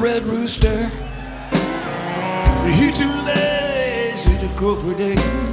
red rooster, he too lazy to crow for day.